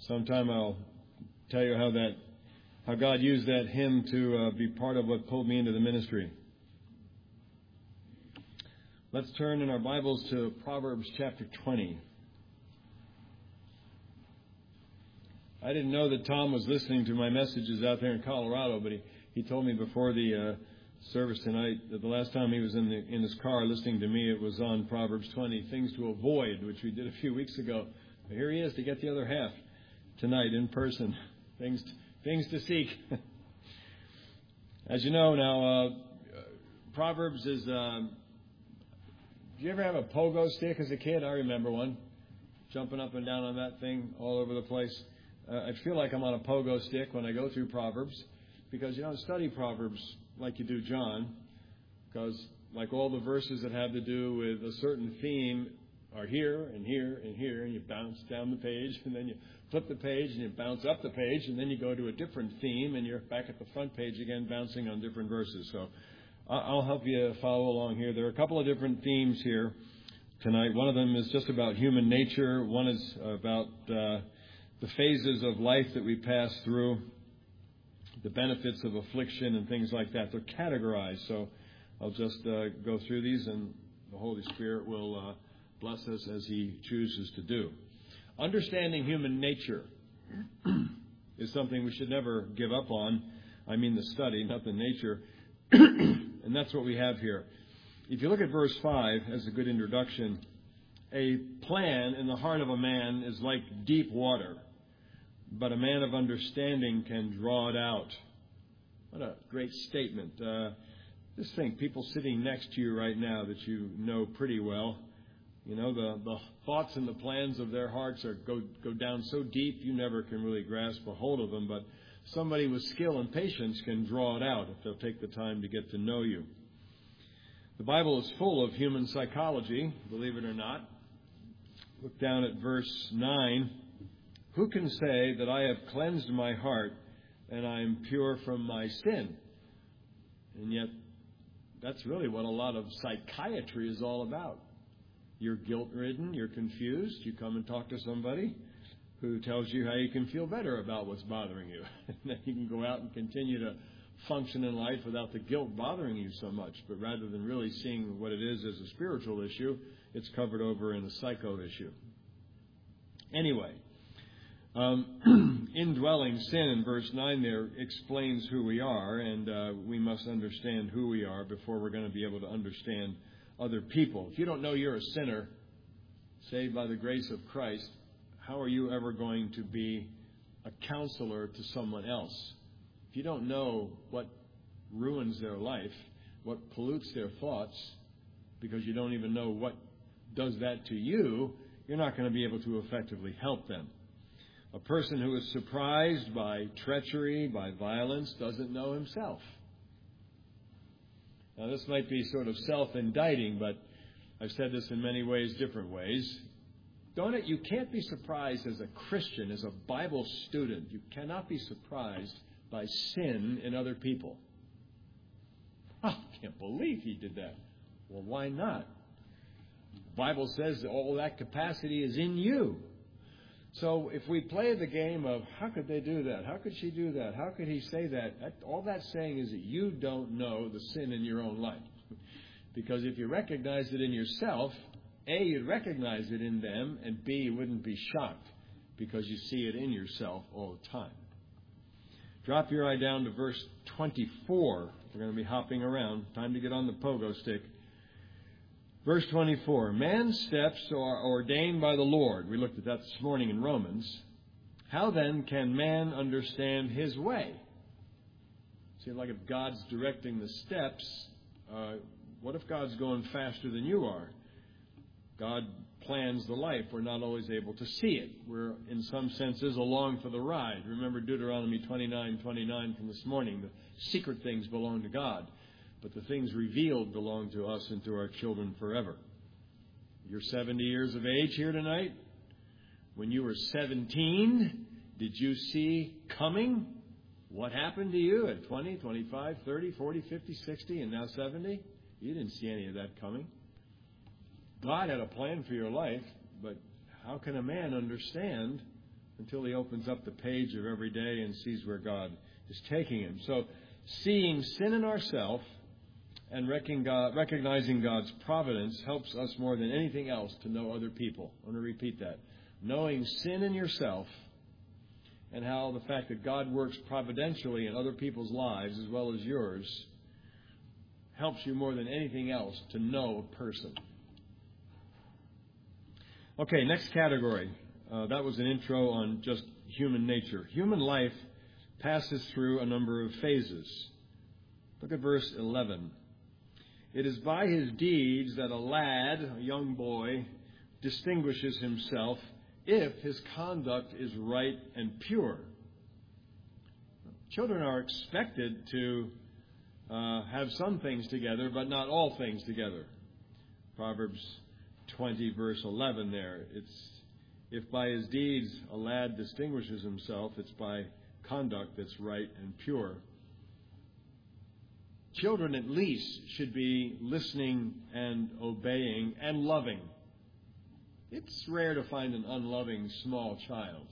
Sometime I'll tell you how God used that hymn to be part of what pulled me into the ministry. Let's turn in our Bibles to Proverbs chapter 20. I didn't know that Tom was listening to my messages out there in Colorado, but he told me before the service tonight that the last time he was in his car listening to me, it was on Proverbs 20, Things to Avoid, which we did a few weeks ago. But here he is to get the other half tonight in person. Things to seek. As you know now, Proverbs is... did you ever have a pogo stick as a kid? I remember one. Jumping up and down on that thing all over the place. I feel like I'm on a pogo stick when I go through Proverbs because you don't study Proverbs like you do John, because like all the verses that have to do with a certain theme are here and here and here, and you bounce down the page, and then you flip the page, and you bounce up the page, and then you go to a different theme, and you're back at the front page again, bouncing on different verses. So I'll help you follow along here. There are a couple of different themes here tonight. One of them is just about human nature. One is about the phases of life that we pass through, the benefits of affliction and things like that. They're categorized. So I'll just go through these, and the Holy Spirit will bless us as He chooses to do. Understanding human nature is something we should never give up on. I mean the study, not the nature. And that's what we have here. If you look at verse 5 as a good introduction, a plan in the heart of a man is like deep water, but a man of understanding can draw it out. What a great statement. Just think, people sitting next to you right now that you know pretty well, you know, the thoughts and the plans of their hearts go down so deep you never can really grasp a hold of them, but somebody with skill and patience can draw it out if they'll take the time to get to know you. The Bible is full of human psychology, believe it or not. Look down at verse 9. Who can say that I have cleansed my heart and I am pure from my sin? And yet, that's really what a lot of psychiatry is all about. You're guilt-ridden, you're confused, you come and talk to somebody who tells you how you can feel better about what's bothering you. And then you can go out and continue to function in life without the guilt bothering you so much. But rather than really seeing what it is as a spiritual issue, it's covered over in a psycho issue. Anyway, indwelling sin in verse 9 there explains who we are, and we must understand who we are before we're going to be able to understand other people. If you don't know you're a sinner, saved by the grace of Christ, how are you ever going to be a counselor to someone else? If you don't know what ruins their life, what pollutes their thoughts, because you don't even know what does that to you, you're not going to be able to effectively help them. A person who is surprised by treachery, by violence, doesn't know himself. Now, this might be sort of self-indicting, but I've said this in many ways, different ways. You can't be surprised as a Christian, as a Bible student. You cannot be surprised by sin in other people. I can't believe he did that. Well, why not? The Bible says that all that capacity is in you. So if we play the game of how could they do that? How could she do that? How could he say that? All that's saying is that you don't know the sin in your own life. Because if you recognize it in yourself, A, you'd recognize it in them, and B, you wouldn't be shocked because you see it in yourself all the time. Drop your eye down to verse 24. We're going to be hopping around. Time to get on the pogo stick. Verse 24, man's steps are ordained by the Lord. We looked at that this morning in Romans. How then can man understand his way? Seems like if God's directing the steps, what if God's going faster than you are? God plans the life. We're not always able to see it. We're, in some senses, along for the ride. Remember Deuteronomy 29:29 from this morning. The secret things belong to God, but the things revealed belong to us and to our children forever. You're 70 years of age here tonight. When you were 17, did you see coming what happened to you at 20, 25, 30, 40, 50, 60, and now 70? You didn't see any of that coming. God had a plan for your life, but how can a man understand until he opens up the page of every day and sees where God is taking him. So seeing sin in ourselves and recognizing God's providence helps us more than anything else to know other people. I want to repeat that. Knowing sin in yourself and how the fact that God works providentially in other people's lives as well as yours helps you more than anything else to know a person. Okay, next category. That was an intro on just human nature. Human life passes through a number of phases. Look at verse 11. It is by his deeds that a lad, a young boy, distinguishes himself if his conduct is right and pure. Children are expected to have some things together, but not all things together. Proverbs 20, verse 11 there. If by his deeds a lad distinguishes himself, it's by conduct that's right and pure. Children at least should be listening and obeying and loving. It's rare to find an unloving small child.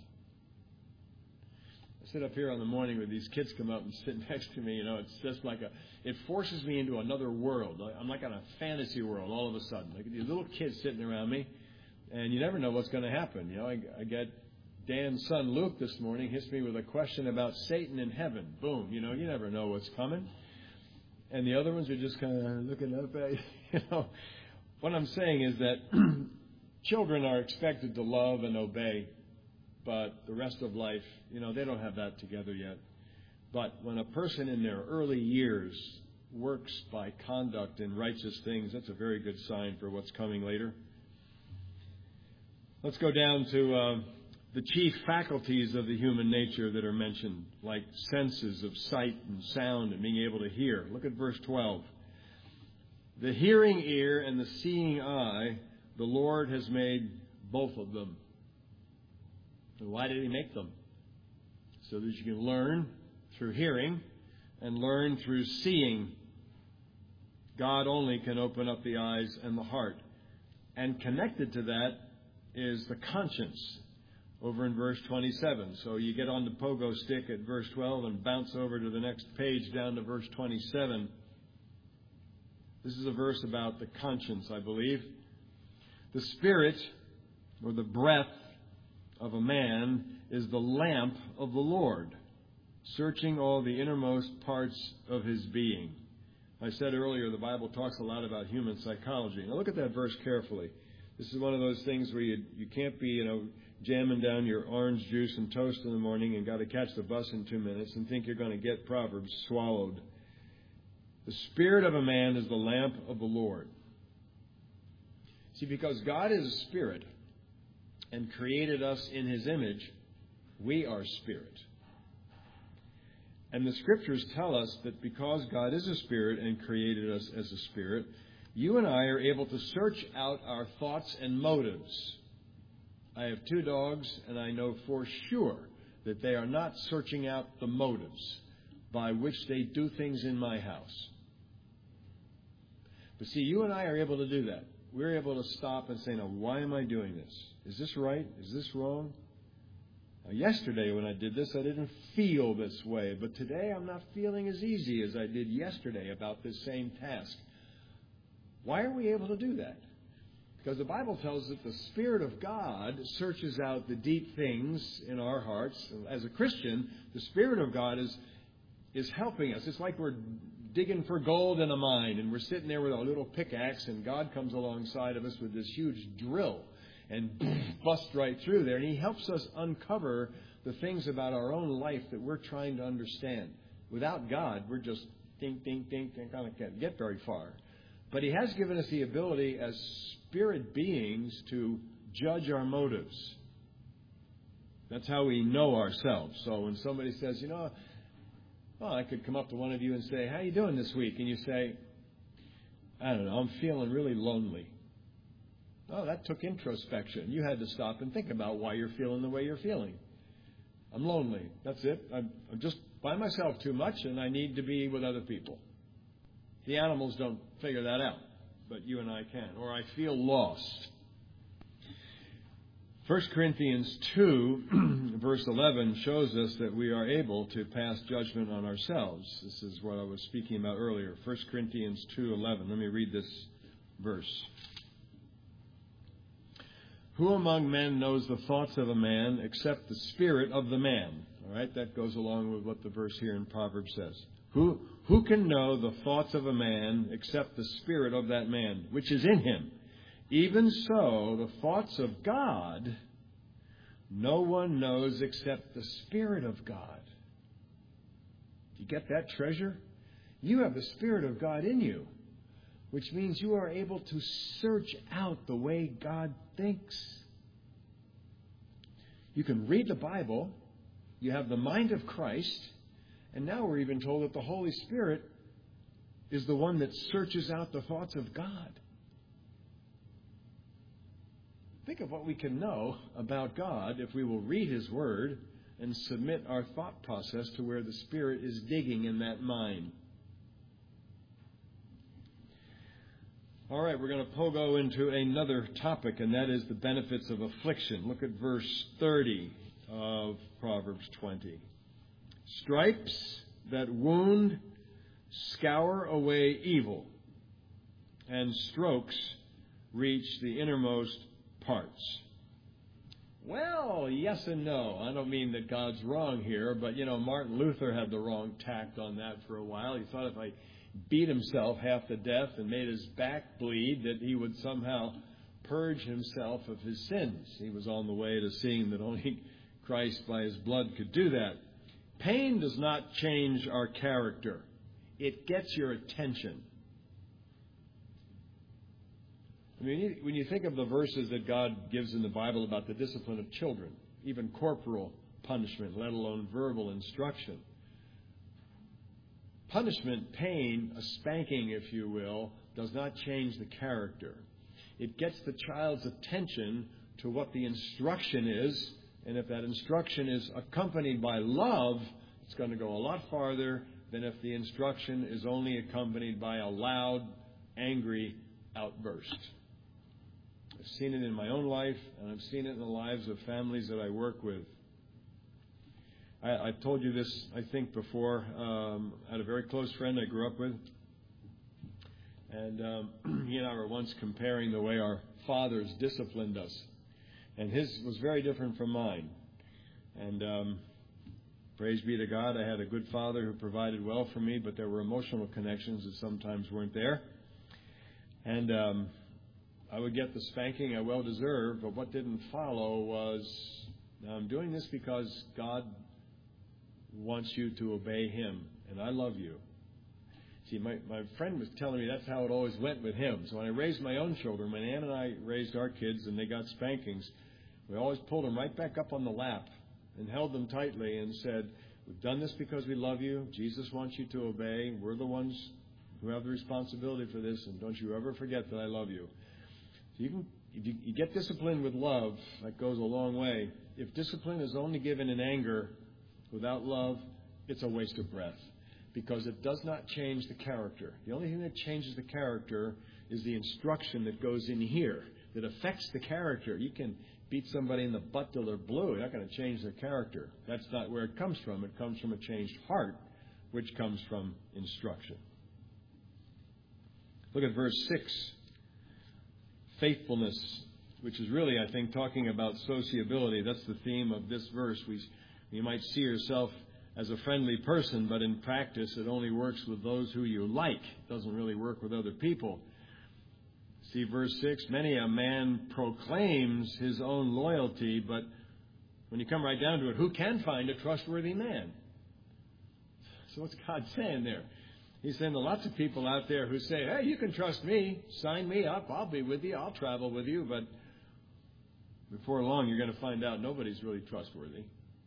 I sit up here in the morning with these kids come up and sit next to me. It's just like it forces me into another world. I'm like on a fantasy world all of a sudden. Like these little kids sitting around me, and you never know what's going to happen. I get Dan's son Luke this morning hits me with a question about Satan in heaven. Boom. You never know what's coming. And the other ones are just kind of looking up at, What I'm saying is that children are expected to love and obey, but the rest of life, they don't have that together yet. But when a person in their early years works by conduct in righteous things, that's a very good sign for what's coming later. Let's go down to the chief faculties of the human nature that are mentioned, like senses of sight and sound and being able to hear. Look at verse 12. The hearing ear and the seeing eye, the Lord has made both of them. And why did he make them? So that you can learn through hearing and learn through seeing. God only can open up the eyes and the heart. And connected to that is the conscience over in verse 27. So you get on the pogo stick at verse 12 and bounce over to the next page down to verse 27. This is a verse about the conscience, I believe. The spirit, or the breath of a man, is the lamp of the Lord, searching all the innermost parts of his being. I said earlier, the Bible talks a lot about human psychology. Now look at that verse carefully. This is one of those things where you can't be, jamming down your orange juice and toast in the morning and got to catch the bus in 2 minutes and think you're going to get Proverbs swallowed. The spirit of a man is the lamp of the Lord. See, because God is a spirit and created us in his image, we are spirit. And the scriptures tell us that because God is a spirit and created us as a spirit, you and I are able to search out our thoughts and motives. I have 2 dogs, and I know for sure that they are not searching out the motives by which they do things in my house. But see, you and I are able to do that. We're able to stop and say, now, why am I doing this? Is this right? Is this wrong? Now, yesterday when I did this, I didn't feel this way. But today I'm not feeling as easy as I did yesterday about this same task. Why are we able to do that? Because the Bible tells us that the Spirit of God searches out the deep things in our hearts. As a Christian, the Spirit of God is helping us. It's like we're digging for gold in a mine, and we're sitting there with a little pickaxe, and God comes alongside of us with this huge drill and busts right through there. And he helps us uncover the things about our own life that we're trying to understand. Without God, we're just ding, ding, ding, and kind of can't get very far. But he has given us the ability as spirit beings to judge our motives. That's how we know ourselves. So when somebody says, I could come up to one of you and say, how you doing this week? And you say, I don't know, I'm feeling really lonely. Oh, that took introspection. You had to stop and think about why you're feeling the way you're feeling. I'm lonely. That's it. I'm just by myself too much, and I need to be with other people. The animals don't figure that out, but you and I can. Or I feel lost. 1 Corinthians 2, verse 11, shows us that we are able to pass judgment on ourselves. This is what I was speaking about earlier. 1 Corinthians 2:11. Let me read this verse. Who among men knows the thoughts of a man except the spirit of the man? All right, that goes along with what the verse here in Proverbs says. Who can know the thoughts of a man except the spirit of that man, which is in him? Even so, the thoughts of God, no one knows except the Spirit of God. Do you get that treasure? You have the Spirit of God in you, which means you are able to search out the way God thinks. You can read the Bible, you have the mind of Christ, and now we're even told that the Holy Spirit is the one that searches out the thoughts of God. Think of what we can know about God if we will read His Word and submit our thought process to where the Spirit is digging in that mind. All right, we're going to pogo into another topic, and that is the benefits of affliction. Look at verse 30 of Proverbs 20. Stripes that wound scour away evil, and strokes reach the innermost parts. Well, yes and no. I don't mean that God's wrong here, but, Martin Luther had the wrong tact on that for a while. He thought if I beat himself half to death and made his back bleed, that he would somehow purge himself of his sins. He was on the way to seeing that only Christ by His blood could do that. Pain does not change our character. It gets your attention. I mean, when you think of the verses that God gives in the Bible about the discipline of children, even corporal punishment, let alone verbal instruction. Punishment, pain, a spanking, if you will, does not change the character. It gets the child's attention to what the instruction is, and if that instruction is accompanied by love, it's going to go a lot farther than if the instruction is only accompanied by a loud, angry outburst. I've seen it in my own life, and I've seen it in the lives of families that I work with. I've told you this, I think, before. I had a very close friend I grew up with, and he and I were once comparing the way our fathers disciplined us, and his was very different from mine. And praise be to God, I had a good father who provided well for me, but there were emotional connections that sometimes weren't there. And I would get the spanking I well deserved, but what didn't follow was, I'm doing this because God wants you to obey Him, and I love you. See, my friend was telling me that's how it always went with him. So when I raised my own children, when Ann and I raised our kids and they got spankings, we always pulled them right back up on the lap and held them tightly and said, we've done this because we love you. Jesus wants you to obey. We're the ones who have the responsibility for this, and don't you ever forget that I love you. So if you get discipline with love, that goes a long way. If discipline is only given in anger without love, it's a waste of breath, because it does not change the character. The only thing that changes the character is the instruction that goes in here that affects the character. You can beat somebody in the butt till they're blue. You're not going to change their character. That's not where it comes from. It comes from a changed heart, which comes from instruction. Look at verse 6. Faithfulness, which is really, I think, talking about sociability. That's the theme of this verse. You might see yourself as a friendly person, but in practice it only works with those who you like. It doesn't really work with other people. See verse 6, many a man proclaims his own loyalty, but when you come right down to it, who can find a trustworthy man? So what's God saying there? He's saying to lots of people out there who say, hey, you can trust me, sign me up, I'll be with you, I'll travel with you, but before long you're going to find out nobody's really trustworthy.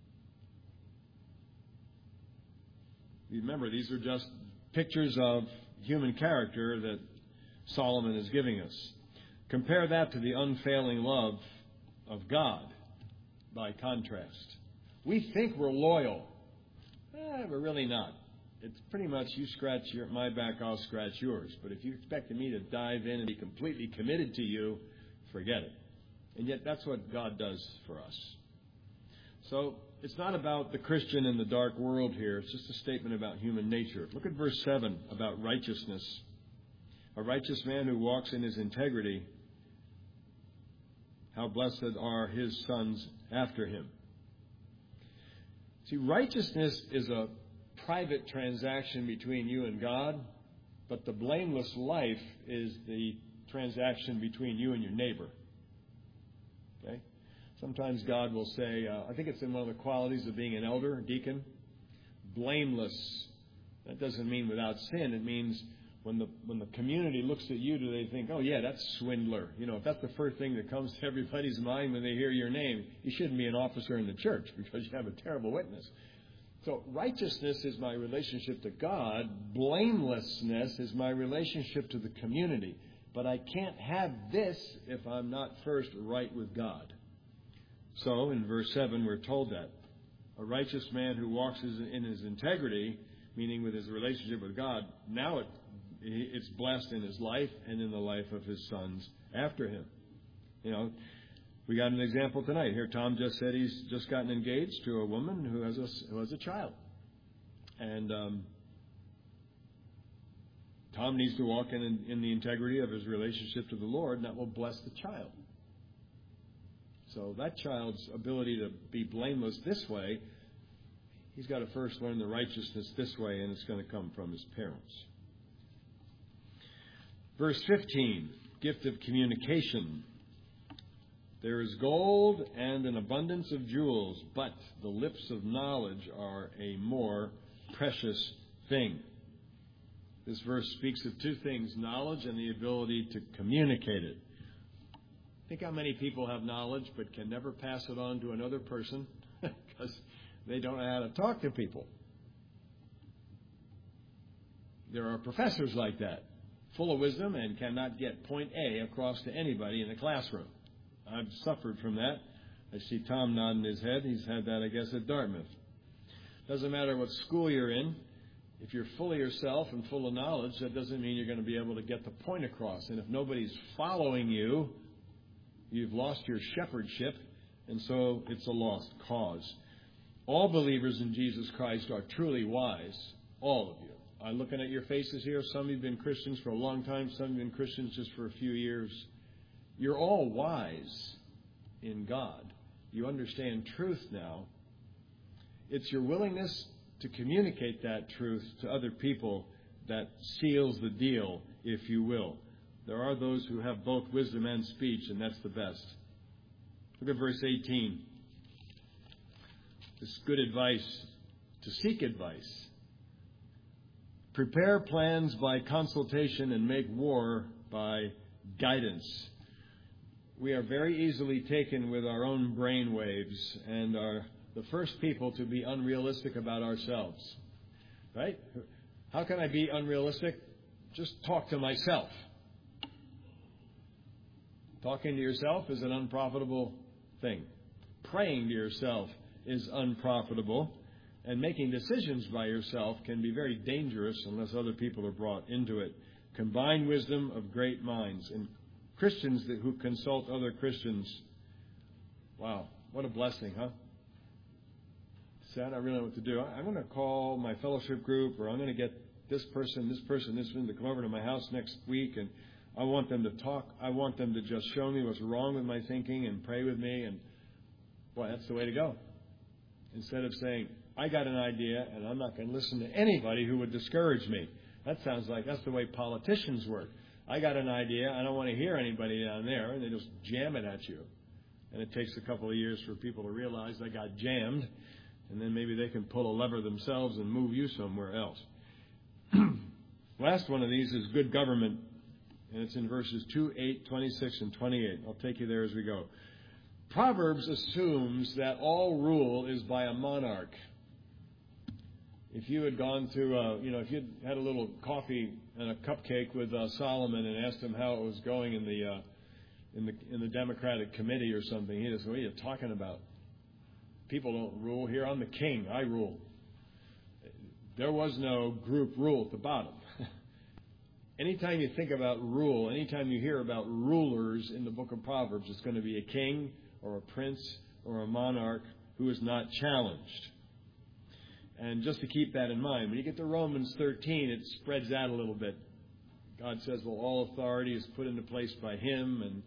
Remember, these are just pictures of human character that Solomon is giving us. Compare that to the unfailing love of God by contrast. We think we're loyal. We're really not. It's pretty much you scratch my back, I'll scratch yours. But if you expected me to dive in and be completely committed to you, forget it. And yet that's what God does for us. So it's not about the Christian in the dark world here. It's just a statement about human nature. Look at verse 7 about righteousness. A righteous man who walks in his integrity, how blessed are his sons after him. See, righteousness is a private transaction between you and God, but the blameless life is the transaction between you and your neighbor. Okay? Sometimes God will say, I think it's in one of the qualities of being an elder, a deacon, blameless. That doesn't mean without sin. It means when the community looks at you, do they think, oh, yeah, that's swindler. You know, if that's the first thing that comes to everybody's mind when they hear your name, you shouldn't be an officer in the church because you have a terrible witness. So righteousness is my relationship to God. Blamelessness is my relationship to the community. But I can't have this if I'm not first right with God. So in verse 7, we're told that a righteous man who walks in his integrity, meaning with his relationship with God, now it's blessed in his life and in the life of his sons after him. You know, we got an example tonight. Here, Tom just said he's just gotten engaged to a woman who has a child. And Tom needs to walk in the integrity of his relationship to the Lord, and that will bless the child. So that child's ability to be blameless this way, he's got to first learn the righteousness this way, and it's going to come from his parents. Verse 15, gift of communication. There is gold and an abundance of jewels, but the lips of knowledge are a more precious thing. This verse speaks of two things, knowledge and the ability to communicate it. Think how many people have knowledge but can never pass it on to another person because they don't know how to talk to people. There are professors like that, full of wisdom and cannot get point A across to anybody in the classroom. I've suffered from that. I see Tom nodding his head. He's had that, I guess, at Dartmouth. Doesn't matter what school you're in. If you're full of yourself and full of knowledge, that doesn't mean you're going to be able to get the point across. And if nobody's following you, you've lost your shepherdship, and so it's a lost cause. All believers in Jesus Christ are truly wise, all of you. I'm looking at your faces here. Some of you have been Christians for a long time. Some have been Christians just for a few years. You're all wise in God. You understand truth now. It's your willingness to communicate that truth to other people that seals the deal, if you will. There are those who have both wisdom and speech, and that's the best. Look at verse 18. This is good advice to seek advice. Prepare plans by consultation and make war by guidance. We are very easily taken with our own brain waves and are the first people to be unrealistic about ourselves. Right? How can I be unrealistic? Just talk to myself. Talking to yourself is an unprofitable thing. Praying to yourself is unprofitable. And making decisions by yourself can be very dangerous unless other people are brought into it. Combine wisdom of great minds. And Christians who consult other Christians, wow, what a blessing, huh? Say, I don't really know what to do. I'm going to call my fellowship group, or I'm going to get this person to come over to my house next week, and I want them to talk. I want them to just show me what's wrong with my thinking and pray with me. And, boy, that's the way to go. Instead of saying, I got an idea, and I'm not going to listen to anybody who would discourage me. That sounds like that's the way politicians work. I got an idea. I don't want to hear anybody down there, and they just jam it at you. And it takes a couple of years for people to realize they got jammed, and then maybe they can pull a lever themselves and move you somewhere else. Last one of these is good government, and it's in verses 2, 8, 26, and 28. I'll take you there as we go. Proverbs assumes that all rule is by a monarch. If you had gone to, if you'd had a little coffee and a cupcake with Solomon and asked him how it was going in the Democratic committee or something, he'd say, "What are you talking about? People don't rule here. I'm the king. I rule." There was no group rule at the bottom. anytime you think about rule, anytime you hear about rulers in the book of Proverbs, it's going to be a king or a prince or a monarch who is not challenged. And just to keep that in mind, when you get to Romans 13, it spreads out a little bit. God says, well, all authority is put into place by Him, and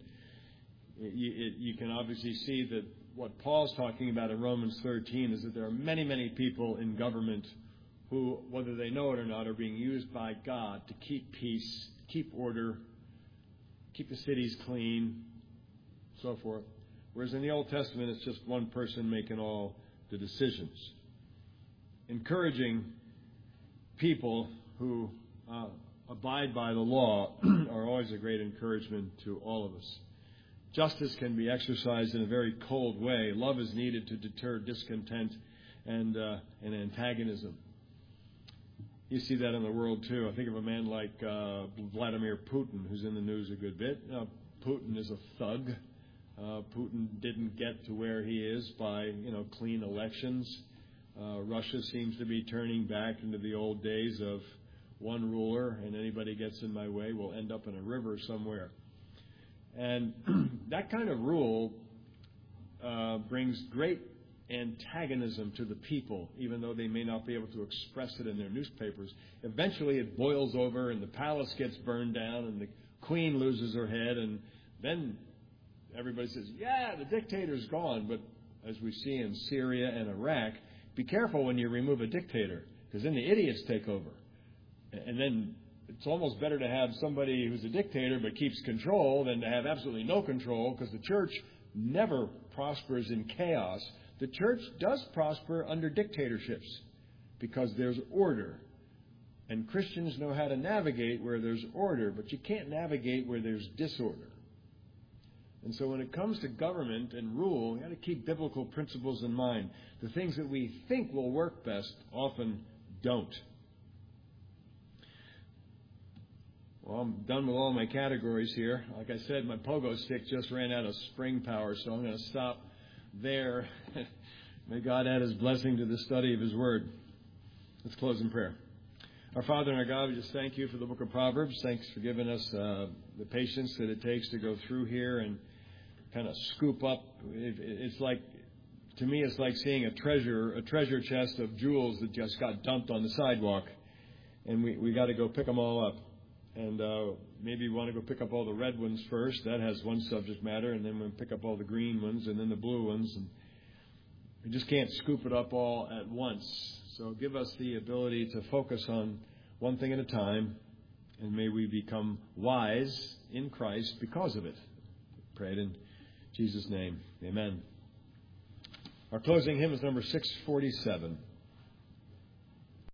you can obviously see that what Paul's talking about in Romans 13 is that there are many, many people in government who, whether they know it or not, are being used by God to keep peace, keep order, keep the cities clean, so forth. Whereas in the Old Testament, it's just one person making all the decisions. Encouraging people who abide by the law are always a great encouragement to all of us. Justice can be exercised in a very cold way. Love is needed to deter discontent and antagonism. You see that in the world, too. I think of a man like Vladimir Putin, who's in the news a good bit. Putin is a thug. Putin didn't get to where he is by, clean elections. Russia seems to be turning back into the old days of one ruler, and anybody gets in my way will end up in a river somewhere. And that kind of rule brings great antagonism to the people, even though they may not be able to express it in their newspapers. Eventually it boils over and the palace gets burned down and the queen loses her head, and then everybody says, yeah, the dictator's gone. But as we see in Syria and Iraq, be careful when you remove a dictator, because then the idiots take over. And then it's almost better to have somebody who's a dictator but keeps control than to have absolutely no control, because the church never prospers in chaos. The church does prosper under dictatorships because there's order. And Christians know how to navigate where there's order, but you can't navigate where there's disorder. And so when it comes to government and rule, we've got to keep biblical principles in mind. The things that we think will work best often don't. Well, I'm done with all my categories here. Like I said, my pogo stick just ran out of spring power, so I'm going to stop there. May God add His blessing to the study of His Word. Let's close in prayer. Our Father and our God, we just thank You for the book of Proverbs. Thanks for giving us the patience that it takes to go through here and kind of scoop up. It's like, to me, it's like seeing a treasure chest of jewels that just got dumped on the sidewalk, and we got to go pick them all up. And maybe we want to go pick up all the red ones first. That has one subject matter. And then we'll pick up all the green ones and then the blue ones. And we just can't scoop it up all at once. So give us the ability to focus on one thing at a time. And may we become wise in Christ because of it. Pray it in Jesus' name. Amen. Our closing hymn is number 647.